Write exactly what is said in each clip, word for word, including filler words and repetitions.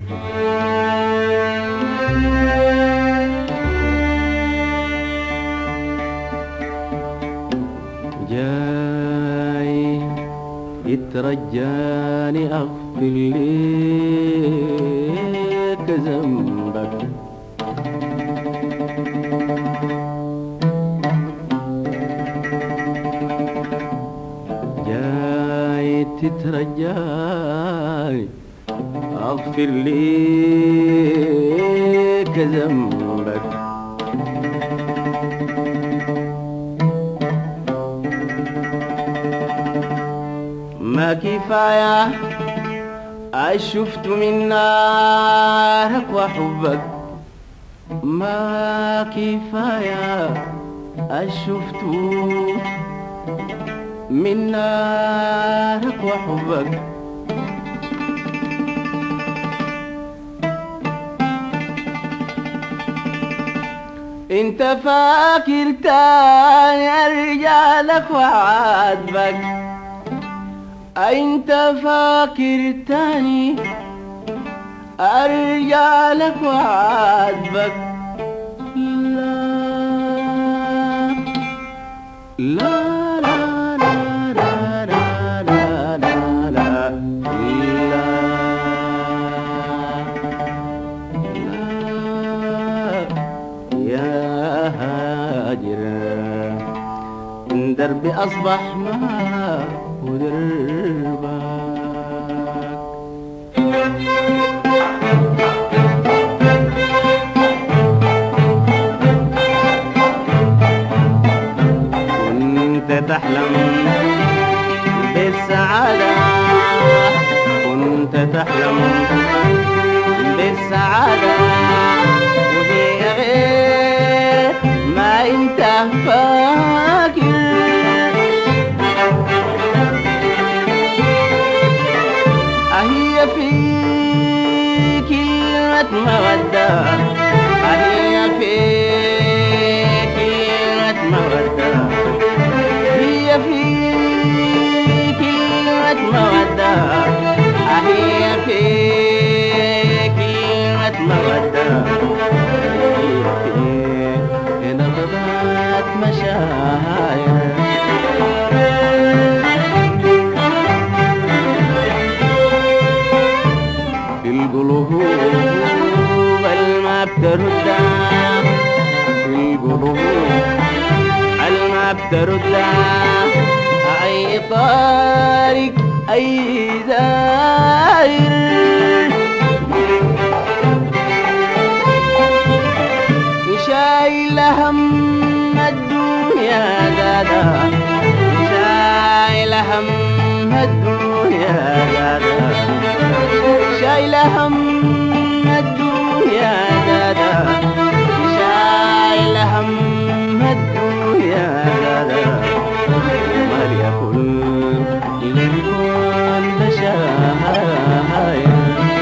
جاي يترجاني أغفر ليك ذنبك، جاي تترجاني أغفر ليك ذنبك. ما كفاية شفت من نارك وحبك، ما كفاية شفت من نارك وحبك. انت فاكر تاني ارجع لك وعاتبك، انت فاكر تاني ارجع لك وعاتبك. لا لا لا لا لا لا لا لا لا يا هاجر، دربي أصبح ما هو دربك. كنت تحلم بالسعادة، كنت تحلم بالسعادة، وهي غير ما انت فاكر. أهي في كلمة مودة، أهي في كلمة مودة، هي في كلمة مودة، أهي في كلمة مودة، هي في نبضات مشاعر. في القلوب الما بتردها، في القلوب الما بتردها، أي طارق أي زائر. شايل هم الدنيا دادا، شايل هم الدنيا دادا، شايل هم الدنيا دادا، شايل هم الدنيا دادا. وما ليكن للكون بشاير.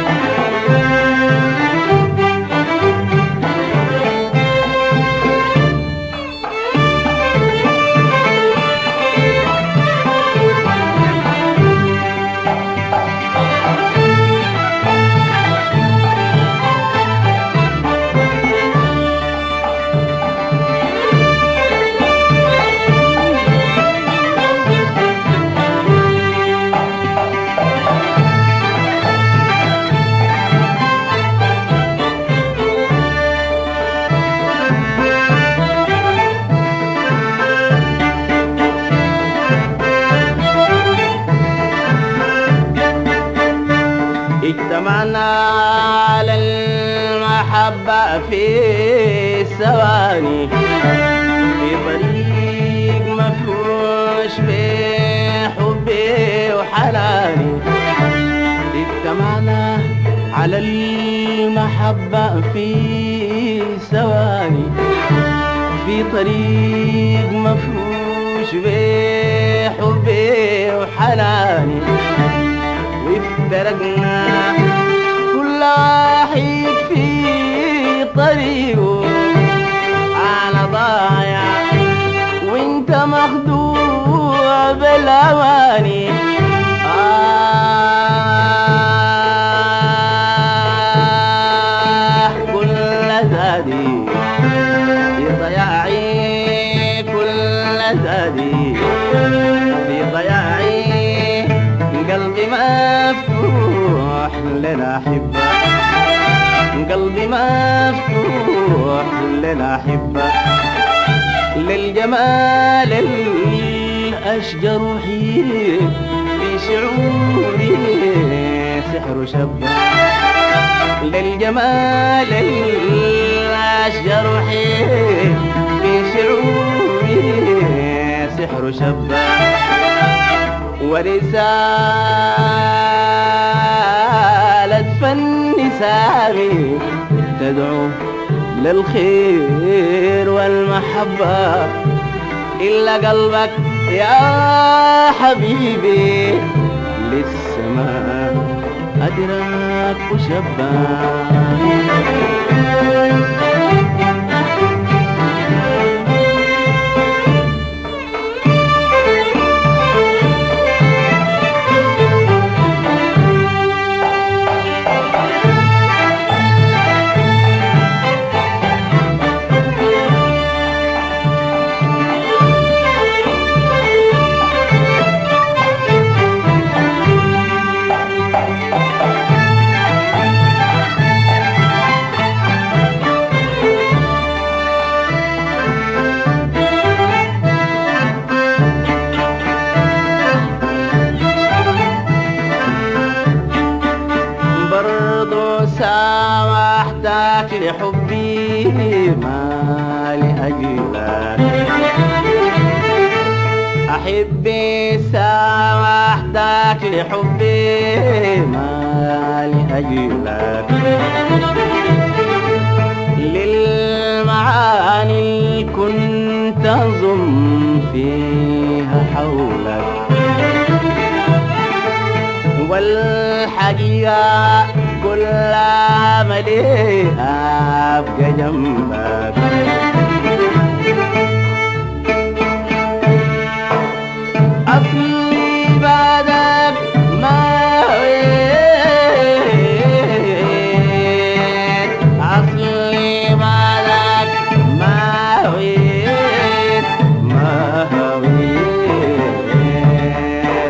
اجتمعنا على المحبة في ثواني، في طريق مفروش بحبي وحناني. اجتمعنا على المحبة في ثواني، في طريق مفروش بحبي وحناني. وافترقنا كل واحد في طريقه على ضايع، وانت مخدوع بالأواني. آه للأحبة، قلبي مفتوح للأحبة، للجمال الأشجر حيل في شعوري سحر شبه، للجمال الأشجر حيل في شعوري سحر شبه، ورسالة فن سامي تدعو للخير والمحبة، إلا قلبك يا حبيبي لسه ما أدرك وشبه. سامحتك لحبي ما لأجلك، أحبي سامحتك لحبي ما لأجلك، للمعاني كنت أظن فيها حولك، والحقيقة كل عملي أبقى جنبك، أصلي بعدك ما هويت، أصلي بعدك ما هويت ما هويت،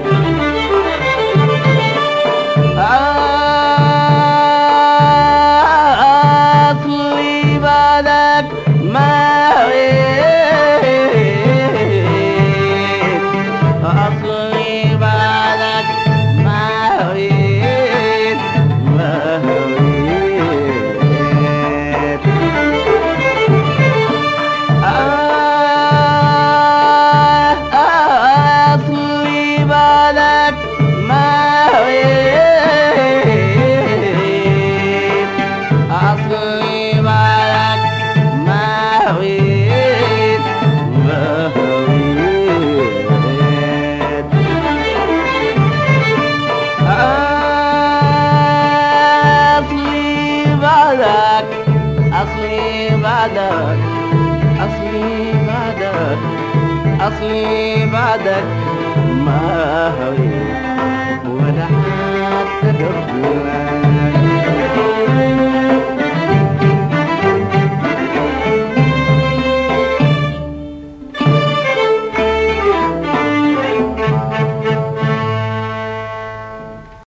أصلي بعدك أصلي بعدك أصلي بعدك ما هويت ولا